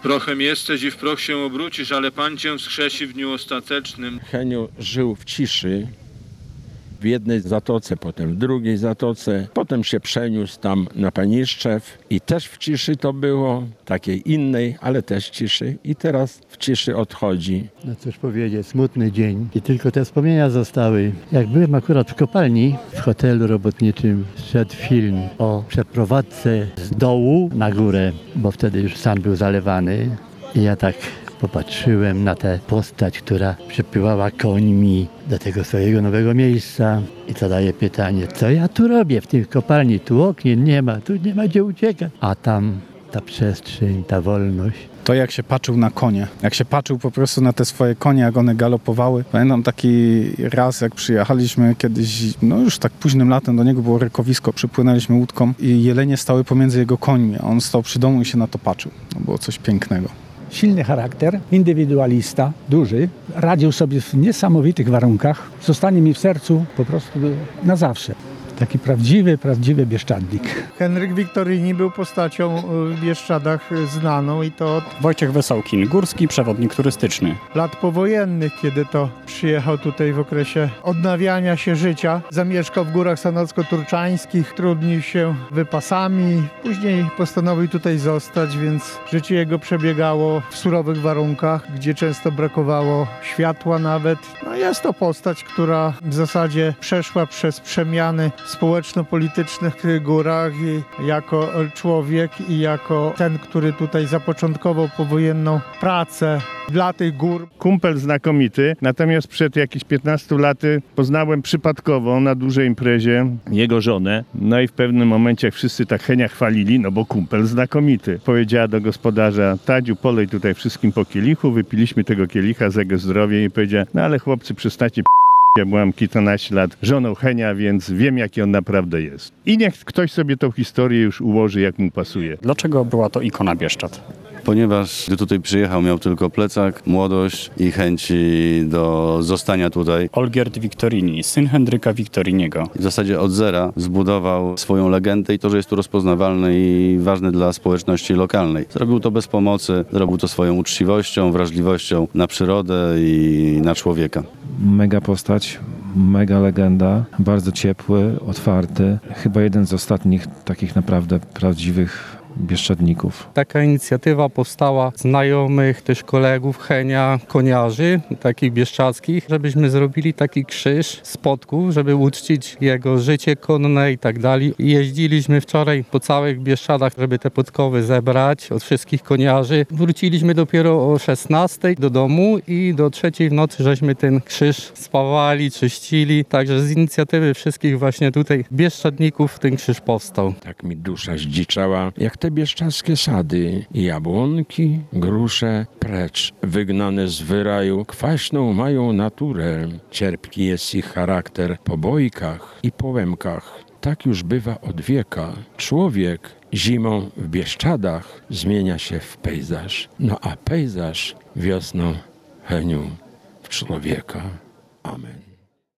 Prochem jesteś i w proch się obrócisz, ale Pan cię wskrzesi w dniu ostatecznym. Heniu żył w ciszy, w jednej zatoce, potem w drugiej zatoce. Potem się przeniósł tam na Paniszczew i też w ciszy to było, takiej innej, ale też ciszy. I teraz w ciszy odchodzi. No cóż powiedzieć, smutny dzień. I tylko te wspomnienia zostały. Jak byłem akurat w kopalni, w hotelu robotniczym, szedł film o przeprowadzce z dołu na górę, bo wtedy już stan był zalewany. I ja tak popatrzyłem na tę postać, która przepływała końmi do tego swojego nowego miejsca i zadaje pytanie, co ja tu robię w tej kopalni? Tu okien nie ma, tu nie ma gdzie uciekać. A tam ta przestrzeń, ta wolność. To jak się patrzył na konie, jak się patrzył po prostu na te swoje konie, jak one galopowały. Pamiętam taki raz, jak przyjechaliśmy kiedyś, no już tak późnym latem, do niego było rykowisko, przypłynęliśmy łódką i jelenie stały pomiędzy jego końmi, a on stał przy domu i się na to patrzył. To było coś pięknego. Silny charakter, indywidualista, duży, radził sobie w niesamowitych warunkach. Zostanie mi w sercu po prostu na zawsze. Taki prawdziwy Bieszczadnik. Henryk Wiktoryni był postacią w Bieszczadach znaną i to od Wojciech Wesołkin, górski przewodnik turystyczny. lat powojennych, kiedy to przyjechał tutaj w okresie odnawiania się życia. Zamieszkał w górach sanocko-turczańskich, trudnił się wypasami. Później postanowił tutaj zostać, więc życie jego przebiegało w surowych warunkach, gdzie często brakowało światła nawet. No jest to postać, która w zasadzie przeszła przez przemiany społeczno-polityczne w tych górach i jako człowiek i jako ten, który tutaj zapoczątkował powojenną pracę dla tych gór. Kumpel znakomity, natomiast przed jakieś 15 laty poznałem przypadkowo na dużej imprezie jego żonę. No i w pewnym momencie, jak wszyscy tak Henia chwalili, no bo kumpel znakomity. Powiedziała do gospodarza, Tadziu, polej tutaj wszystkim po kielichu. Wypiliśmy tego kielicha za jego zdrowie i powiedziała, no ale chłopcy, przestańcie ja byłam kilkanaście lat żoną Henia, więc wiem, jaki on naprawdę jest. I niech ktoś sobie tą historię już ułoży, jak mu pasuje. Dlaczego była to ikona Bieszczad? Ponieważ gdy tutaj przyjechał, miał tylko plecak, młodość i chęci do zostania tutaj. Olgierd Wiktorini, syn Henryka Wiktoriniego. W zasadzie od zera zbudował swoją legendę i to, że jest tu rozpoznawalny i ważny dla społeczności lokalnej. Zrobił to bez pomocy, zrobił to swoją uczciwością, wrażliwością na przyrodę i na człowieka. Mega postać, mega legenda, bardzo ciepły, otwarty. Chyba jeden z ostatnich takich naprawdę prawdziwych Bieszczadników. Taka inicjatywa powstała znajomych, też kolegów Henia, koniarzy, takich bieszczadzkich, żebyśmy zrobili taki krzyż z podków, żeby uczcić jego życie konne i tak dalej. Jeździliśmy wczoraj po całych Bieszczadach, żeby te podkowy zebrać od wszystkich koniarzy. Wróciliśmy dopiero o 16 do domu i do 3 w nocy żeśmy ten krzyż spawali, czyścili. Także z inicjatywy wszystkich właśnie tutaj Bieszczadników ten krzyż powstał. Tak mi dusza zdziczała, jak te bieszczadzkie sady, jabłonki, grusze, precz wygnane z wyraju, kwaśną mają naturę. Cierpki jest ich charakter po bojkach i po łemkach. Tak już bywa od wieka. Człowiek zimą w Bieszczadach zmienia się w pejzaż. No a pejzaż wiosną, Heniu, w człowieka. Amen.